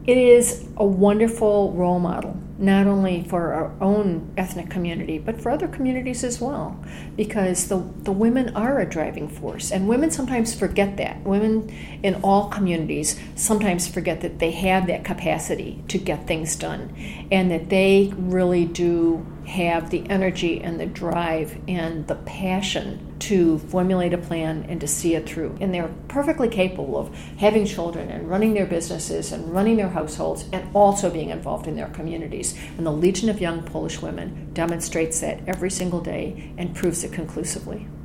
It is a wonderful role model, not only for our own ethnic community, but for other communities as well, because the women are a driving force. And women sometimes forget that. Women in all communities sometimes forget that they have that capacity to get things done, and that they really do have the energy and the drive and the passion to formulate a plan and to see it through. And they're perfectly capable of having children and running their businesses and running their households and also being involved in their communities. And the Legion of Young Polish Women demonstrates that every single day and proves it conclusively.